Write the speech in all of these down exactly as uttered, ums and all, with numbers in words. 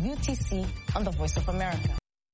U T C on the Voice of America.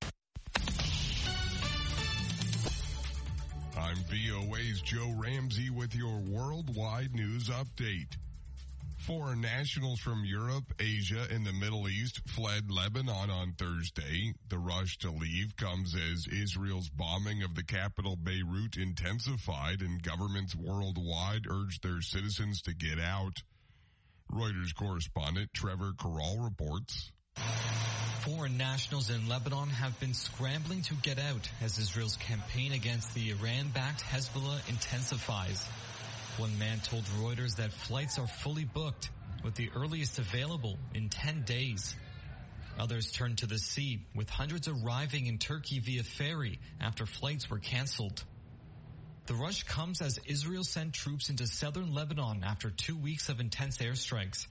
I'm V O A's Joe Ramsey with your worldwide news update. Foreign nationals from Europe, Asia, and the Middle East fled Lebanon on Thursday. The rush to leave comes as Israel's bombing of the capital Beirut intensified and governments worldwide urged their citizens to get out. Reuters correspondent Trevor Carroll reports. Foreign nationals in Lebanon have been scrambling to get out as Israel's campaign against the Iran-backed Hezbollah intensifies. One man told Reuters that flights are fully booked, with the earliest available in ten days. Others turned to the sea, with hundreds arriving in Turkey via ferry after flights were canceled. The rush comes as Israel sent troops into southern Lebanon after two weeks of intense airstrikes.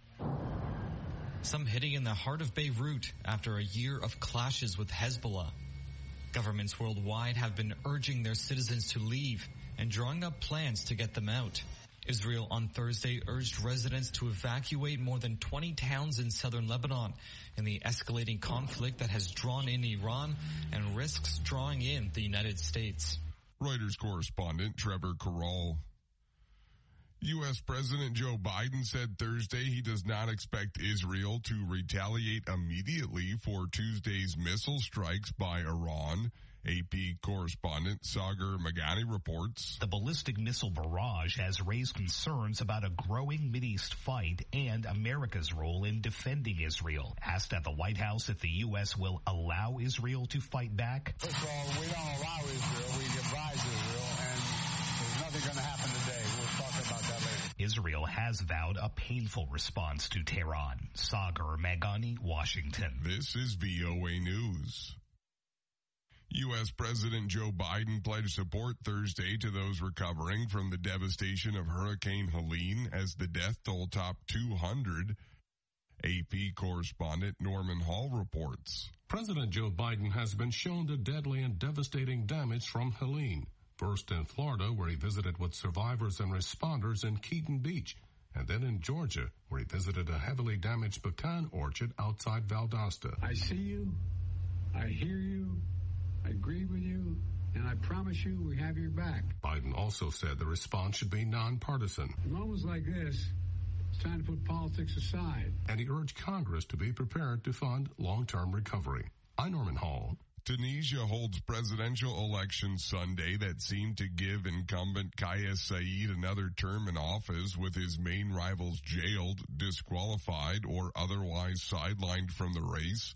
Some hitting in the heart of Beirut after a year of clashes with Hezbollah. Governments worldwide have been urging their citizens to leave and drawing up plans to get them out. Israel on Thursday urged residents to evacuate more than twenty towns in southern Lebanon in the escalating conflict that has drawn in Iran and risks drawing in the United States. Reuters correspondent Trevor Carroll. U S President Joe Biden said Thursday he does not expect Israel to retaliate immediately for Tuesday's missile strikes by Iran. A P correspondent Sagar Meghani reports. The ballistic missile barrage has raised concerns about a growing Mideast fight and America's role in defending Israel. Asked at the White House if the U S will allow Israel to fight back. First of all, we don't allow Israel. We advise Israel, and there's nothing going to happen today. We'll talk about that later. Israel has vowed a painful response to Tehran. Sagar Meghani, Washington. This is V O A News. U S President Joe Biden pledged support Thursday to those recovering from the devastation of Hurricane Helene as the death toll topped two hundred. A P correspondent Norman Hall reports. President Joe Biden has been shown the deadly and devastating damage from Helene. First in Florida, where he visited with survivors and responders in Keaton Beach, and then in Georgia, where he visited a heavily damaged pecan orchard outside Valdosta. I see you. I hear you. I agree with you, and I promise you we have your back. Biden also said the response should be nonpartisan. In moments like this, it's time to put politics aside. And he urged Congress to be prepared to fund long-term recovery. I'm Norman Hall. Tunisia holds presidential elections Sunday that seem to give incumbent Kais Saied another term in office, with his main rivals jailed, disqualified, or otherwise sidelined from the race.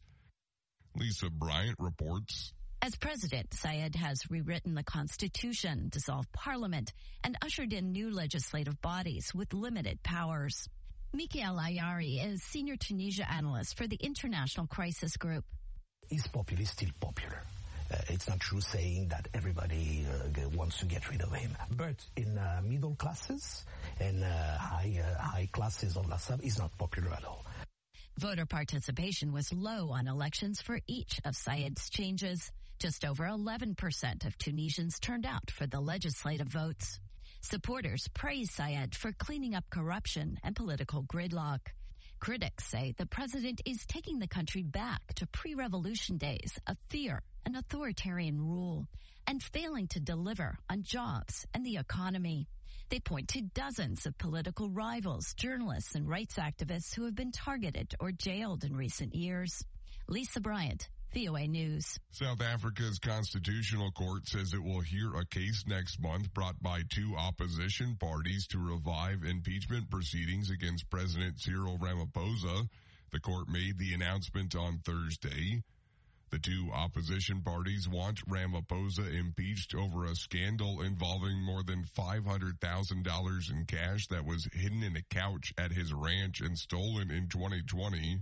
Lisa Bryant reports. As president, Saied has rewritten the Constitution, dissolved parliament, and ushered in new legislative bodies with limited powers. Mikael Ayari is senior Tunisia analyst for the International Crisis Group. Is popular still popular? Uh, it's not true saying that everybody uh, wants to get rid of him. But in uh, middle classes and uh, high uh, high classes on La Salle, he's not popular at all. Voter participation was low on elections for each of Saied's changes. Just over eleven percent of Tunisians turned out for the legislative votes. Supporters praise Saied for cleaning up corruption and political gridlock. Critics say the president is taking the country back to pre-revolution days of fear and authoritarian rule, and failing to deliver on jobs and the economy. They point to dozens of political rivals, journalists, and rights activists who have been targeted or jailed in recent years. Lisa Bryant, V O A News. South Africa's Constitutional Court says it will hear a case next month brought by two opposition parties to revive impeachment proceedings against President Cyril Ramaphosa. The court made the announcement on Thursday. The two opposition parties want Ramaphosa impeached over a scandal involving more than five hundred thousand dollars in cash that was hidden in a couch at his ranch and stolen in twenty twenty.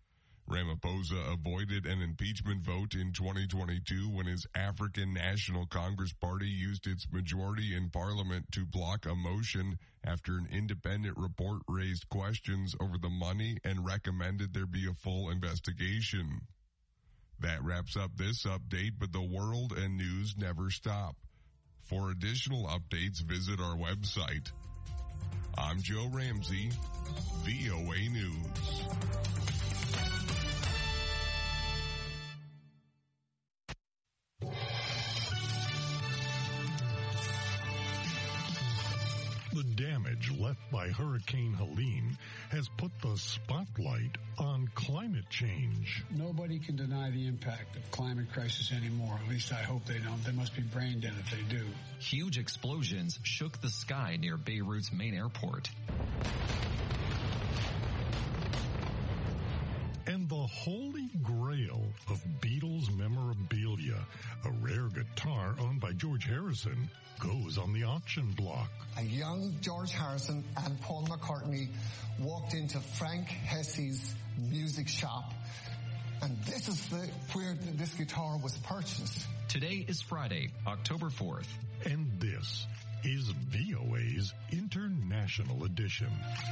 Ramaphosa avoided an impeachment vote in twenty twenty-two when his African National Congress Party used its majority in parliament to block a motion after an independent report raised questions over the money and recommended there be a full investigation. That wraps up this update, but the world and news never stop. For additional updates, visit our website. I'm Joe Ramsey, V O A News. damage left by Hurricane Helene has put the spotlight on climate change. Nobody can deny the impact of climate crisis anymore. At least I hope they don't. They must be brain dead if they do. Huge explosions shook the sky near Beirut's main airport. And the holy grail of Beatles memorabilia, a rare guitar owned by George Harrison, goes on the auction block. A young George Harrison and Paul McCartney walked into Frank Hesse's music shop, and this is the, where this guitar was purchased. Today is Friday, October fourth. And this is V O A's International Edition.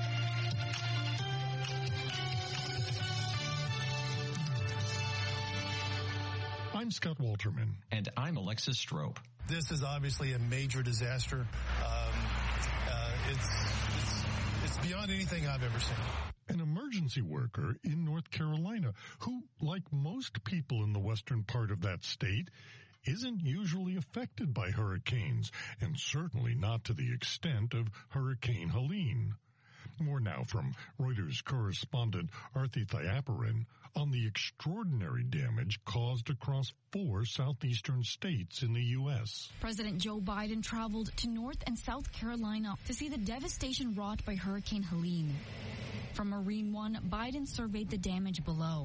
I'm Scott Walterman. And I'm Alexis Strope. This is obviously a major disaster. Um, uh, it's, it's, it's beyond anything I've ever seen. An emergency worker in North Carolina who, like most people in the western part of that state, isn't usually affected by hurricanes, and certainly not to the extent of Hurricane Helene. More now from Reuters correspondent Arthi Thayaparan on the extraordinary damage caused across four southeastern states in the U S. President Joe Biden traveled to North and South Carolina to see the devastation wrought by Hurricane Helene. From Marine One, Biden surveyed the damage below.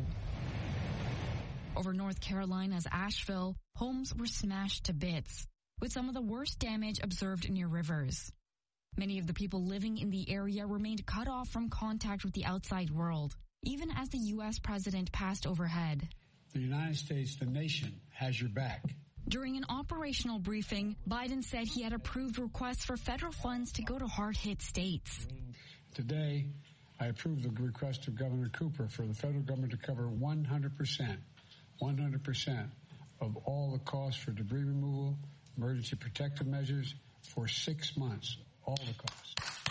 Over North Carolina's Asheville, homes were smashed to bits, with some of the worst damage observed near rivers. Many of the people living in the area remained cut off from contact with the outside world, even as the U S president passed overhead. The United States, the nation, has your back. During an operational briefing, Biden said he had approved requests for federal funds to go to hard-hit states. Today, I approved the request of Governor Cooper for the federal government to cover one hundred percent, one hundred percent of all the costs for debris removal, emergency protective measures for six months. All the costs.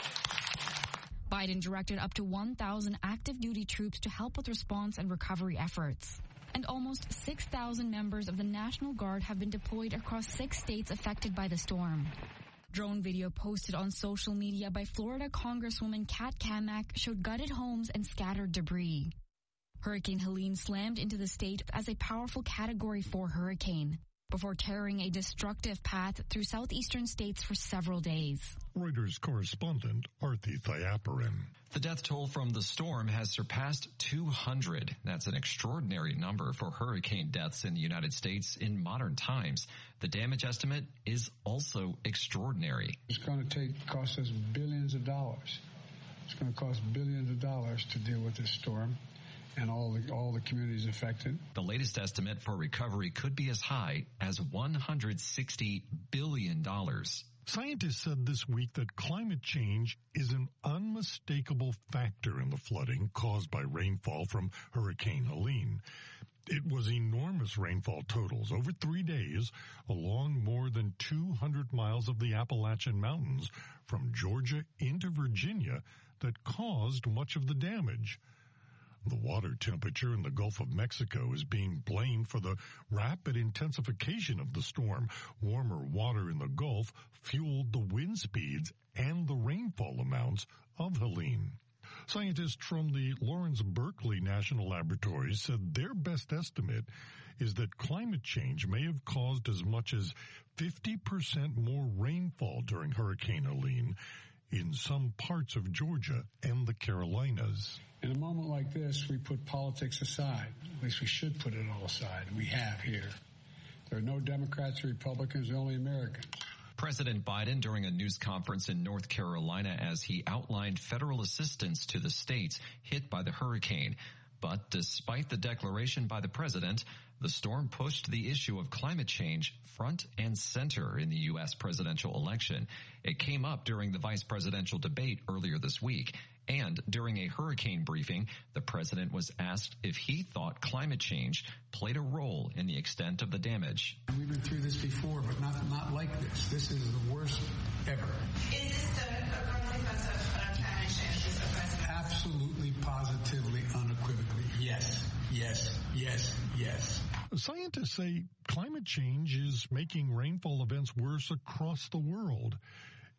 Biden directed up to one thousand active duty troops to help with response and recovery efforts. And almost six thousand members of the National Guard have been deployed across six states affected by the storm. Drone video posted on social media by Florida Congresswoman Kat Cammack showed gutted homes and scattered debris. Hurricane Helene slammed into the state as a powerful Category four hurricane before tearing a destructive path through southeastern states for several days. Reuters correspondent Arthi Thayaparan. The death toll from the storm has surpassed two hundred. That's an extraordinary number for hurricane deaths in the United States in modern times. The damage estimate is also extraordinary. It's going to take cost us billions of dollars. It's going to cost billions of dollars to deal with this storm and all the all the communities affected. The latest estimate for recovery could be as high as one hundred sixty billion dollars. Scientists said this week that climate change is an unmistakable factor in the flooding caused by rainfall from Hurricane Helene. It was enormous rainfall totals over three days along more than two hundred miles of the Appalachian Mountains from Georgia into Virginia that caused much of the damage. The water temperature in the Gulf of Mexico is being blamed for the rapid intensification of the storm. Warmer water in the Gulf fueled the wind speeds and the rainfall amounts of Helene. Scientists from the Lawrence Berkeley National Laboratories said their best estimate is that climate change may have caused as much as fifty percent more rainfall during Hurricane Helene in some parts of Georgia and the Carolinas. In a moment like this, we put politics aside. At least we should put it all aside. We have here. There are no Democrats or Republicans, only Americans. President Biden during a news conference in North Carolina as he outlined federal assistance to the states hit by the hurricane. But despite the declaration by the president, the storm pushed the issue of climate change front and center in the U S presidential election. It came up during the vice presidential debate earlier this week. And during a hurricane briefing, the president was asked if he thought climate change played a role in the extent of the damage. We've been through this before, but not not like this. This is the worst ever. Is this a, a consequence of climate change, Mister President? Absolutely, positively, unequivocally. Yes, yes, yes, yes. Scientists say climate change is making rainfall events worse across the world.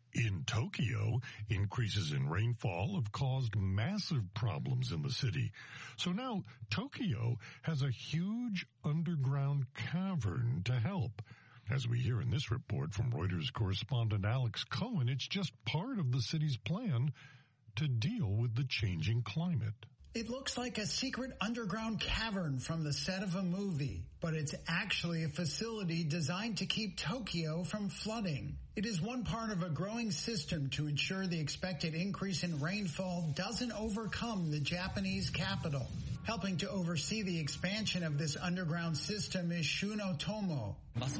In Tokyo, increases in rainfall have caused massive problems in the city. So now Tokyo has a huge underground cavern to help. As we hear in this report from Reuters correspondent Alex Cohen, it's just part of the city's plan to deal with the changing climate. It looks like a secret underground cavern from the set of a movie, but it's actually a facility designed to keep Tokyo from flooding. It is one part of a growing system to ensure the expected increase in rainfall doesn't overcome the Japanese capital. Helping to oversee the expansion of this underground system is Shuno Tomo.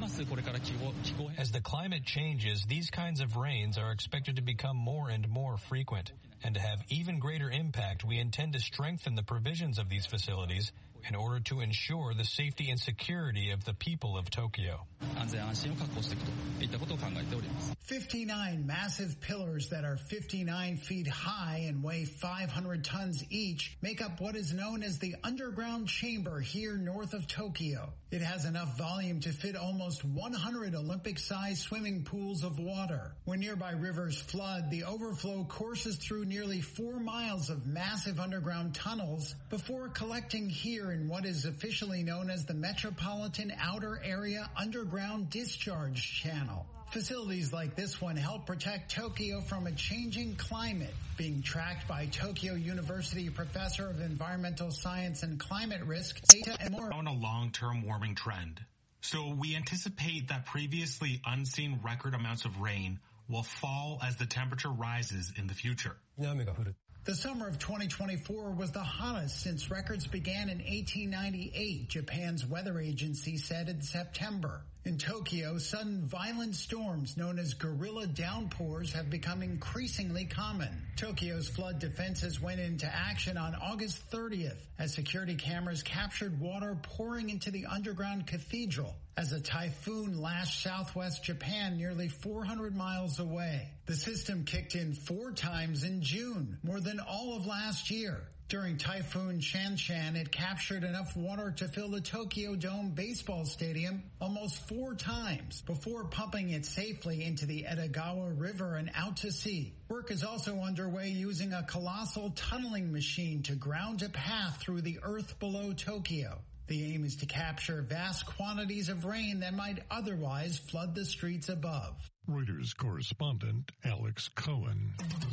As the climate changes, these kinds of rains are expected to become more and more frequent. And to have even greater impact, we intend to strengthen the provisions of these facilities in order to ensure the safety and security of the people of Tokyo. fifty-nine massive pillars that are fifty-nine feet high and weigh five hundred tons each make up what is known as the underground chamber here north of Tokyo. It has enough volume to fit almost one hundred Olympic-sized swimming pools of water. When nearby rivers flood, the overflow courses through nearly four miles of massive underground tunnels before collecting here in what is officially known as the Metropolitan Outer Area Underground Discharge Channel. Facilities like this one help protect Tokyo from a changing climate, being tracked by Tokyo University Professor of Environmental Science and Climate Risk, data and more. On a long-term warming trend. So we anticipate that previously unseen record amounts of rain will fall as the temperature rises in the future. The summer of twenty twenty-four was the hottest since records began in eighteen ninety-eight, Japan's weather agency said in September. In Tokyo, sudden violent storms known as gorilla downpours have become increasingly common. Tokyo's flood defenses went into action on August thirtieth as security cameras captured water pouring into the underground cathedral as a typhoon lashed southwest Japan nearly four hundred miles away. The system kicked in four times in June, more than all of last year. During Typhoon Shanshan, it captured enough water to fill the Tokyo Dome baseball stadium almost four times before pumping it safely into the Edogawa River and out to sea. Work is also underway using a colossal tunneling machine to ground a path through the earth below Tokyo. The aim is to capture vast quantities of rain that might otherwise flood the streets above. Reuters correspondent Alex Cohen.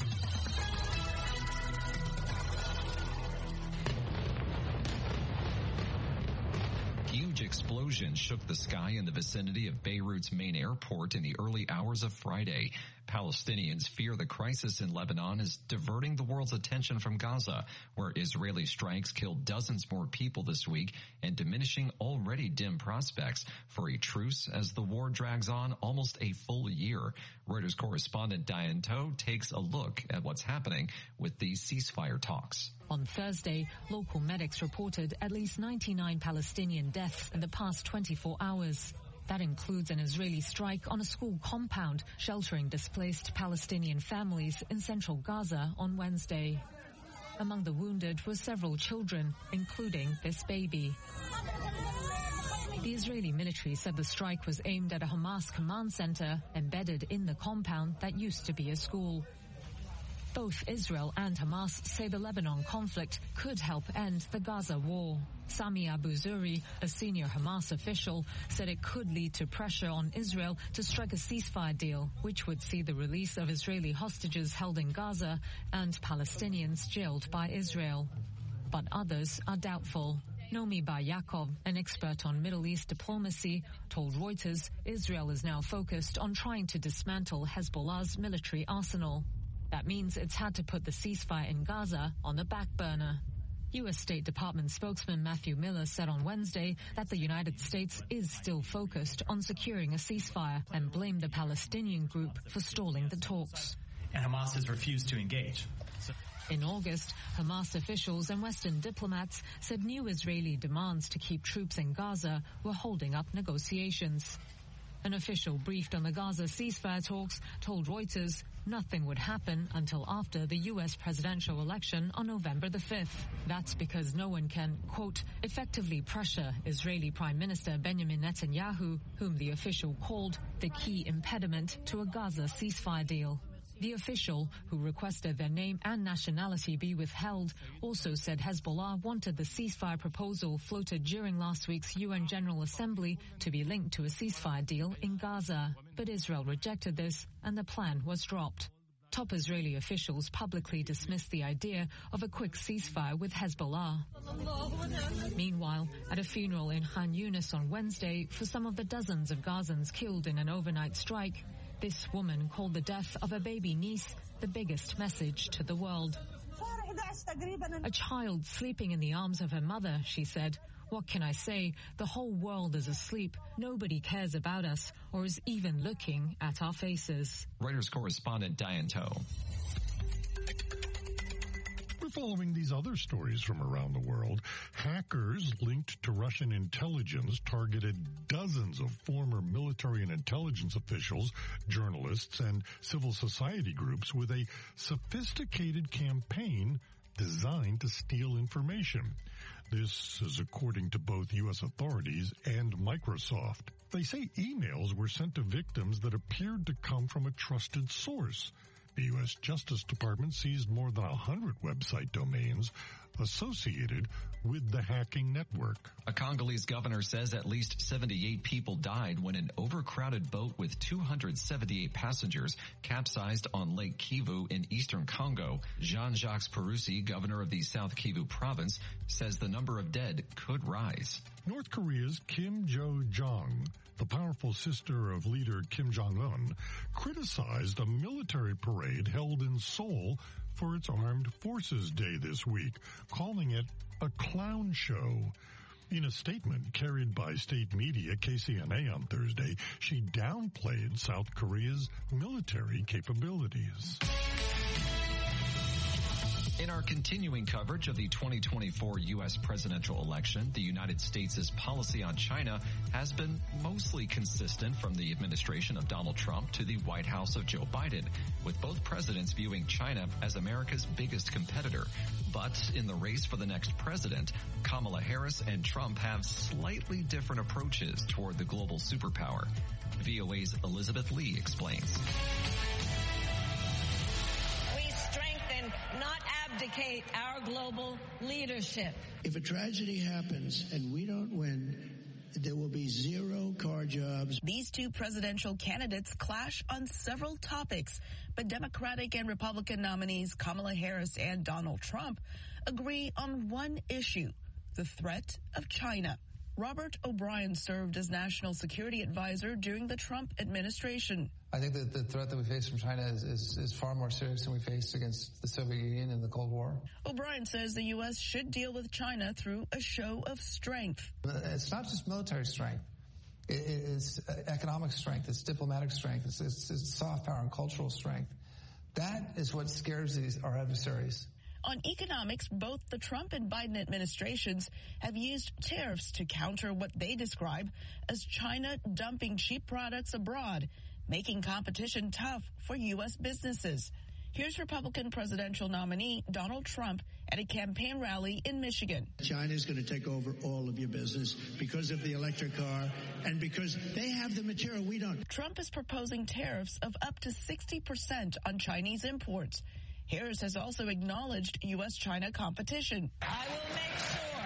Huge explosions shook the sky in the vicinity of Beirut's main airport in the early hours of Friday. Palestinians fear the crisis in Lebanon is diverting the world's attention from Gaza, where Israeli strikes killed dozens more people this week and diminishing already dim prospects for a truce as the war drags on almost a full year. Reuters correspondent Diane Toe takes a look at what's happening with these ceasefire talks. On Thursday, local medics reported at least ninety-nine Palestinian deaths in the past twenty-four hours. That includes an Israeli strike on a school compound sheltering displaced Palestinian families in central Gaza on Wednesday. Among the wounded were several children, including this baby. The Israeli military said the strike was aimed at a Hamas command center embedded in the compound that used to be a school. Both Israel and Hamas say the Lebanon conflict could help end the Gaza war. Sami Abu Zuri, a senior Hamas official, said it could lead to pressure on Israel to strike a ceasefire deal, which would see the release of Israeli hostages held in Gaza and Palestinians jailed by Israel. But others are doubtful. Nomi Bar Yaakov, an expert on Middle East diplomacy, told Reuters Israel is now focused on trying to dismantle Hezbollah's military arsenal. That means it's had to put the ceasefire in Gaza on the back burner. U S State Department spokesman Matthew Miller said on Wednesday that the United States is still focused on securing a ceasefire and blamed the Palestinian group for stalling the talks. And Hamas has refused to engage. In August, Hamas officials and Western diplomats said new Israeli demands to keep troops in Gaza were holding up negotiations. An official briefed on the Gaza ceasefire talks told Reuters nothing would happen until after the U S presidential election on November the fifth. That's because no one can, quote, effectively pressure Israeli Prime Minister Benjamin Netanyahu, whom the official called the key impediment to a Gaza ceasefire deal. The official, who requested their name and nationality be withheld, also said Hezbollah wanted the ceasefire proposal floated during last week's U N General Assembly to be linked to a ceasefire deal in Gaza. But Israel rejected this, and the plan was dropped. Top Israeli officials publicly dismissed the idea of a quick ceasefire with Hezbollah. Meanwhile, at a funeral in Khan Yunis on Wednesday for some of the dozens of Gazans killed in an overnight strike, this woman called the death of a baby niece the biggest message to the world. A child sleeping in the arms of her mother, she said. What can I say? The whole world is asleep. Nobody cares about us or is even looking at our faces. Reuters correspondent Diane Toe. We're following these other stories from around the world. Hackers linked to Russian intelligence targeted dozens of former military and intelligence officials, journalists, and civil society groups with a sophisticated campaign designed to steal information. This is according to both U S authorities and Microsoft. They say emails were sent to victims that appeared to come from a trusted source. The U S Justice Department seized more than one hundred website domains associated with the hacking network. A Congolese governor says at least seventy-eight people died when an overcrowded boat with two hundred seventy-eight passengers capsized on Lake Kivu in eastern Congo. Jean-Jacques Peroussi, governor of the South Kivu province, says the number of dead could rise. North Korea's Kim Jo-jong, the powerful sister of leader Kim Jong-un, criticized a military parade held in Seoul for its Armed Forces Day this week, calling it a clown show. In a statement carried by state media K C N A on Thursday, she downplayed South Korea's military capabilities. In our continuing coverage of the twenty twenty-four U S presidential election, the United States' policy on China has been mostly consistent from the administration of Donald Trump to the White House of Joe Biden, with both presidents viewing China as America's biggest competitor. But in the race for the next president, Kamala Harris and Trump have slightly different approaches toward the global superpower. V O A's Elizabeth Lee explains. Not abdicate our global leadership. If a tragedy happens and we don't win, there will be zero car jobs. These two presidential candidates clash on several topics, but Democratic and Republican nominees Kamala Harris and Donald Trump agree on one issue, the threat of China. Robert O'Brien served as national security advisor during the Trump administration. I think that the threat that we face from China is, is, is far more serious than we faced against the Soviet Union in the Cold War. O'Brien says the U S should deal with China through a show of strength. It's not just military strength. It, it's economic strength. It's diplomatic strength. It's, it's, it's soft power and cultural strength. That is what scares these, our adversaries. On economics, both the Trump and Biden administrations have used tariffs to counter what they describe as China dumping cheap products abroad, making competition tough for U S businesses. Here's Republican presidential nominee Donald Trump at a campaign rally in Michigan. China is going to take over all of your business because of the electric car and because they have the material we don't. Trump is proposing tariffs of up to sixty percent on Chinese imports. Harris has also acknowledged U S China competition. I will make sure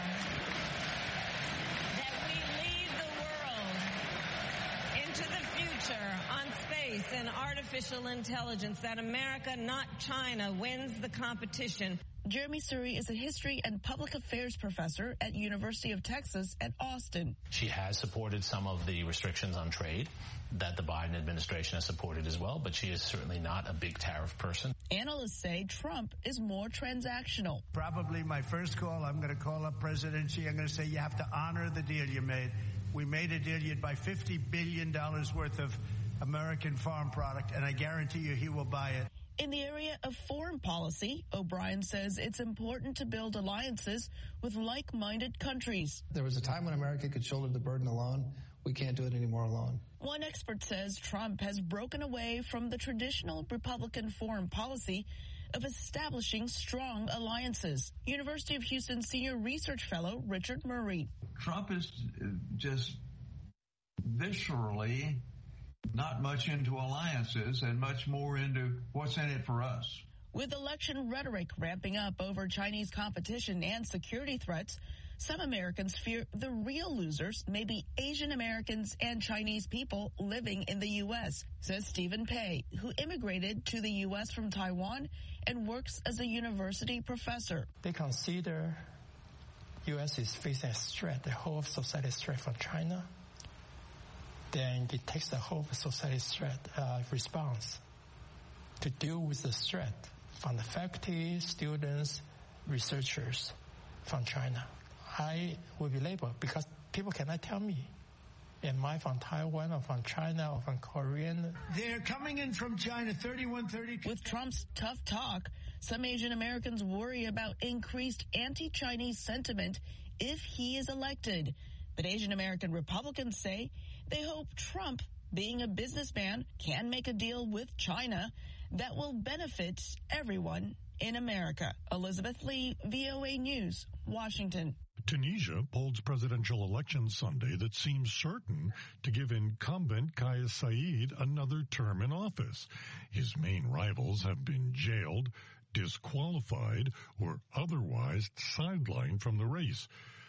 that we lead the world into the future on space and artificial intelligence, that America, not China, wins the competition. Jeremy Suri is a history and public affairs professor at University of Texas at Austin. She has supported some of the restrictions on trade that the Biden administration has supported as well, but she is certainly not a big tariff person. Analysts say Trump is more transactional. Probably my first call, I'm going to call up President Xi. I'm going to say you have to honor the deal you made. We made a deal. You'd buy fifty billion dollars worth of American farm product, and I guarantee you he will buy it. In the area of foreign policy, O'Brien says it's important to build alliances with like-minded countries. There was a time when America could shoulder the burden alone. We We can't do it anymore alone. One expert says Trump has broken away from the traditional Republican foreign policy of establishing strong alliances. University of Houston senior research fellow Richard Murray. Trump is just viscerally not much into alliances and much more into what's in it for us. With election rhetoric ramping up over Chinese competition and security threats, some Americans fear the real losers may be Asian Americans and Chinese people living in the U S, says Stephen Pei, who immigrated to the U S from Taiwan and works as a university professor. They consider U S is facing a threat, the whole society threat from China. Then it takes the whole society threat uh, response to deal with the threat from the faculty, students, researchers from China. I will be labeled because people cannot tell me, am I from Taiwan or from China or from Korean? They're coming in from China, thirty-one, thirty-two. With Trump's tough talk, some Asian Americans worry about increased anti-Chinese sentiment if he is elected. But Asian American Republicans say they hope Trump, being a businessman, can make a deal with China that will benefit everyone in America. Elizabeth Lee, V O A News, Washington. Tunisia holds presidential elections Sunday that seems certain to give incumbent Kais Saied another term in office. His main rivals have been jailed, disqualified, or otherwise sidelined from the race.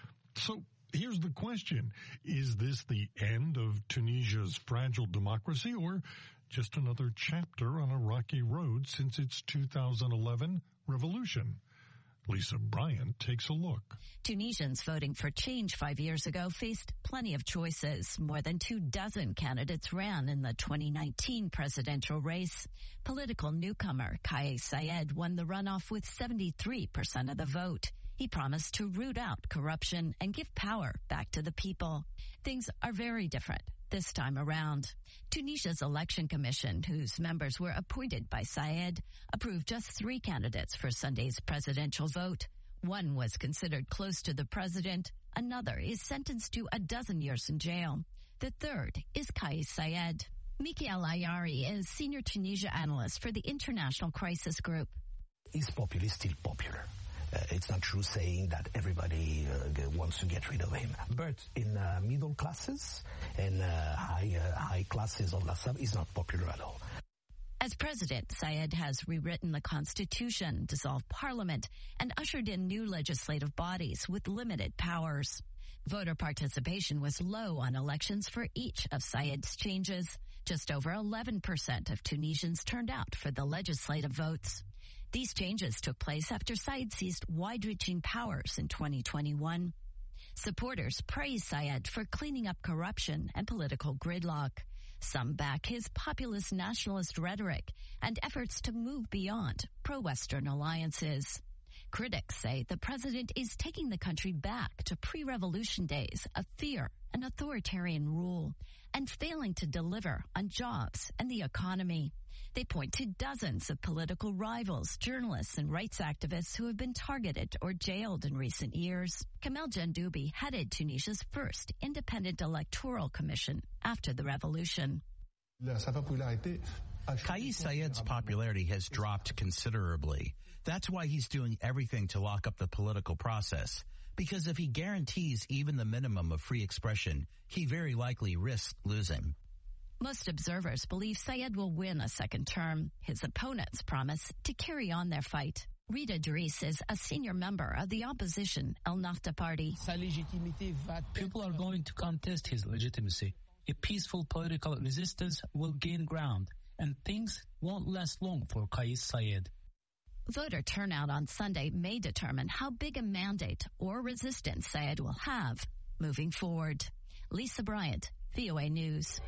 So here's the question. Is this the end of Tunisia's fragile democracy or just another chapter on a rocky road since its two thousand eleven revolution? Lisa Bryant takes a look. Tunisians voting for change five years ago faced plenty of choices. More than two dozen candidates ran in the twenty nineteen presidential race. Political newcomer Kais Saied won the runoff with seventy-three percent of the vote. He promised to root out corruption and give power back to the people. Things are very different this time around. Tunisia's election commission, whose members were appointed by Saied, approved just three candidates for Sunday's presidential vote. One was considered close to the president. Another is sentenced to a dozen years in jail. The third is Kais Saied. Miki Al-Ayari is senior Tunisia analyst for the International Crisis Group. Is popular still popular? Uh, it's not true saying that everybody uh, wants to get rid of him. But in uh, middle classes and uh, high uh, high classes of La Salle, he's not popular at all. As president, Saied has rewritten the constitution, dissolved parliament, and ushered in new legislative bodies with limited powers. Voter participation was low on elections for each of Saied's changes. Just over eleven percent of Tunisians turned out for the legislative votes. These changes took place after Saied seized wide-reaching powers in twenty twenty-one. Supporters praise Saied for cleaning up corruption and political gridlock. Some back his populist nationalist rhetoric and efforts to move beyond pro-Western alliances. Critics say the president is taking the country back to pre-revolution days of fear and authoritarian rule and failing to deliver on jobs and the economy. They point to dozens of political rivals, journalists, and rights activists who have been targeted or jailed in recent years. Kamel Jandoubi headed Tunisia's first independent electoral commission after the revolution. Kais Saied's popularity has dropped considerably. That's why he's doing everything to lock up the political process. Because if he guarantees even the minimum of free expression, he very likely risks losing. Most observers believe Saied will win a second term. His opponents promise to carry on their fight. Rita Dries is a senior member of the opposition El Nahda party. People are going to contest his legitimacy. A peaceful political resistance will gain ground, and things won't last long for Kais Saied. Voter turnout on Sunday may determine how big a mandate or resistance Saied will have moving forward. Lisa Bryant, V O A News.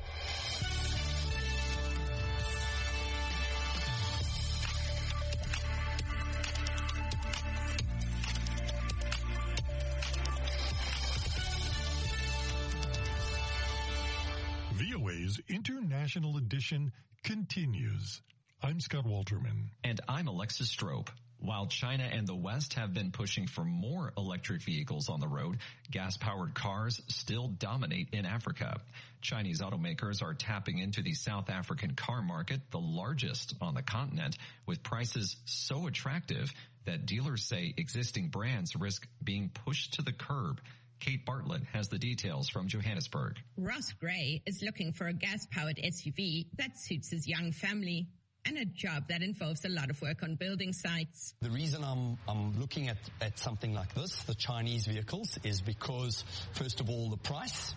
V O A's International Edition continues. I'm Scott Walterman. And I'm Alexis Strope. While China and the West have been pushing for more electric vehicles on the road, gas-powered cars still dominate in Africa. Chinese automakers are tapping into the South African car market, the largest on the continent, with prices so attractive that dealers say existing brands risk being pushed to the curb. Kate Bartlett has the details from Johannesburg. Ross Gray is looking for a gas-powered S U V that suits his young family and a job that involves a lot of work on building sites. The reason I'm, I'm looking at, at something like this, the Chinese vehicles, is because, first of all, the price.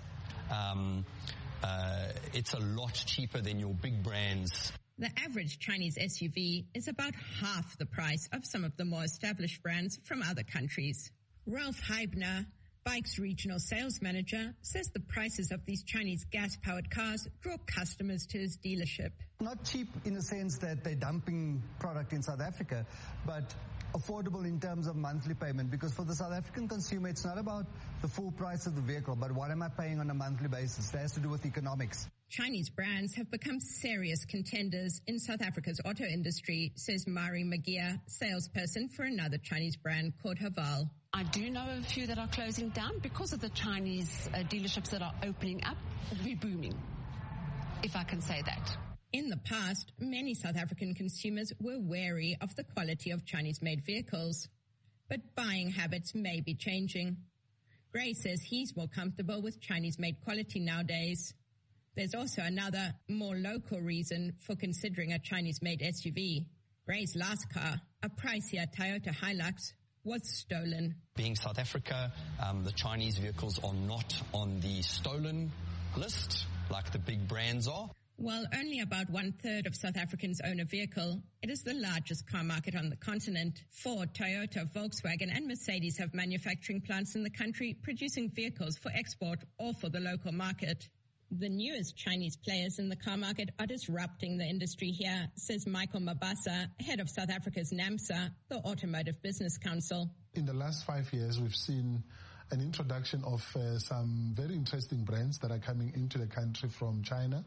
Um, uh, it's a lot cheaper than your big brands. The average Chinese S U V is about half the price of some of the more established brands from other countries. Ralph Heibner, Bike's regional sales manager, says the prices of these Chinese gas-powered cars draw customers to his dealership. Not cheap in the sense that they're dumping product in South Africa, but affordable in terms of monthly payment, because for the South African consumer, it's not about the full price of the vehicle, but what am I paying on a monthly basis? That has to do with economics. Chinese brands have become serious contenders in South Africa's auto industry, says Mari Magia, salesperson for another Chinese brand called Haval. I do know of a few that are closing down because of the Chinese uh, dealerships that are opening up. We're booming, if I can say that. In the past, many South African consumers were wary of the quality of Chinese-made vehicles, but buying habits may be changing. Gray says he's more comfortable with Chinese-made quality nowadays. There's also another, more local reason for considering a Chinese-made S U V. Gray's last car, a pricier Toyota Hilux, was stolen. Being South Africa, um, the Chinese vehicles are not on the stolen list like the big brands are. While only about one-third of South Africans own a vehicle, it is the largest car market on the continent. Ford, Toyota, Volkswagen and Mercedes have manufacturing plants in the country producing vehicles for export or for the local market. The newest Chinese players in the car market are disrupting the industry here, says Michael Mabasa, head of South Africa's NAMSA, the Automotive Business Council. In the last five years, we've seen an introduction of uh, some very interesting brands that are coming into the country from China.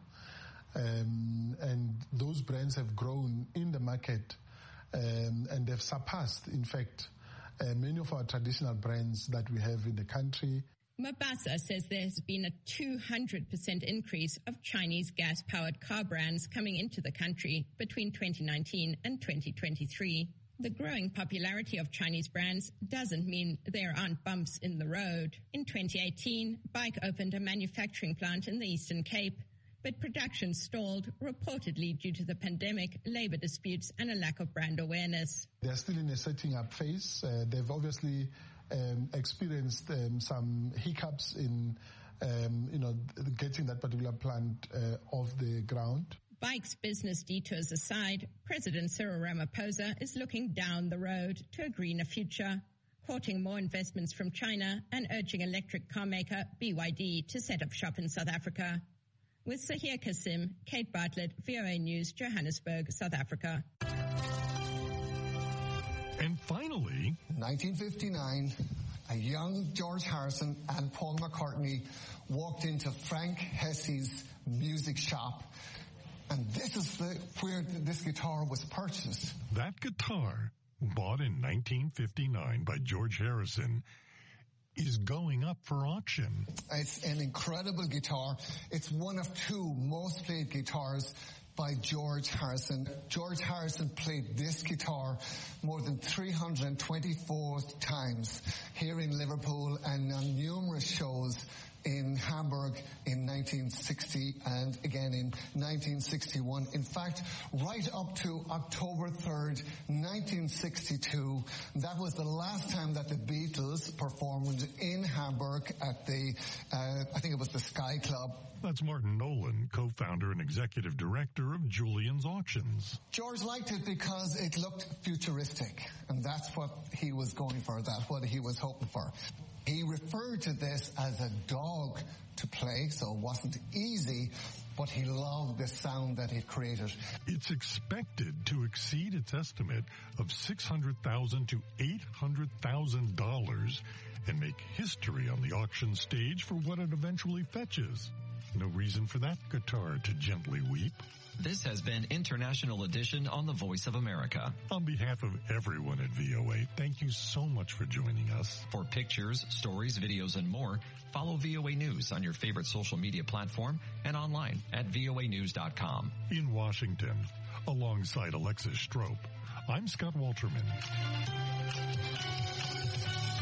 Um, and those brands have grown in the market um, and they've surpassed, in fact, uh, many of our traditional brands that we have in the country. Mabasa says there has been a two hundred percent increase of Chinese gas-powered car brands coming into the country between twenty nineteen and twenty twenty-three. The growing popularity of Chinese brands doesn't mean there aren't bumps in the road. In twenty eighteen, Bike opened a manufacturing plant in the Eastern Cape, but production stalled, reportedly due to the pandemic, labor disputes, and a lack of brand awareness. They're still in a setting up phase. Uh, they've obviously um, experienced um, some hiccups in, um, you know, getting that particular plant uh, off the ground. Bike's business detours aside, President Cyril Ramaphosa is looking down the road to a greener future, courting more investments from China and urging electric car maker B Y D to set up shop in South Africa. With Sahir Kasim, Kate Bartlett, V O A News, Johannesburg, South Africa. And finally, nineteen fifty-nine, a young George Harrison and Paul McCartney walked into Frank Hesse's music shop, and this is the, where this guitar was purchased. That guitar, bought in nineteen fifty-nine by George Harrison, is going up for auction. It's an incredible guitar. It's one of two most played guitars by George Harrison. George Harrison played this guitar more than three hundred twenty-four times here in Liverpool and on numerous shows in Hamburg in nineteen sixty and again in nineteen sixty-one. In fact, right up to October third, nineteen sixty-two, that was the last time that the Beatles performed in Hamburg at the, uh, I think it was the Sky Club. That's Martin Nolan, co-founder and executive director of Julian's Auctions. George liked it because it looked futuristic, and that's what he was going for, that's what he was hoping for. He referred to this as a dog to play, so it wasn't easy, but he loved the sound that it created. It's expected to exceed its estimate of six hundred thousand dollars to eight hundred thousand dollars and make history on the auction stage for what it eventually fetches. No reason for that guitar to gently weep. This has been International Edition on the Voice of America. On behalf of everyone at V O A, thank you so much for joining us. For pictures, stories, videos, and more, follow V O A News on your favorite social media platform and online at V O A news dot com. In Washington, alongside Alexis Strope, I'm Scott Walterman.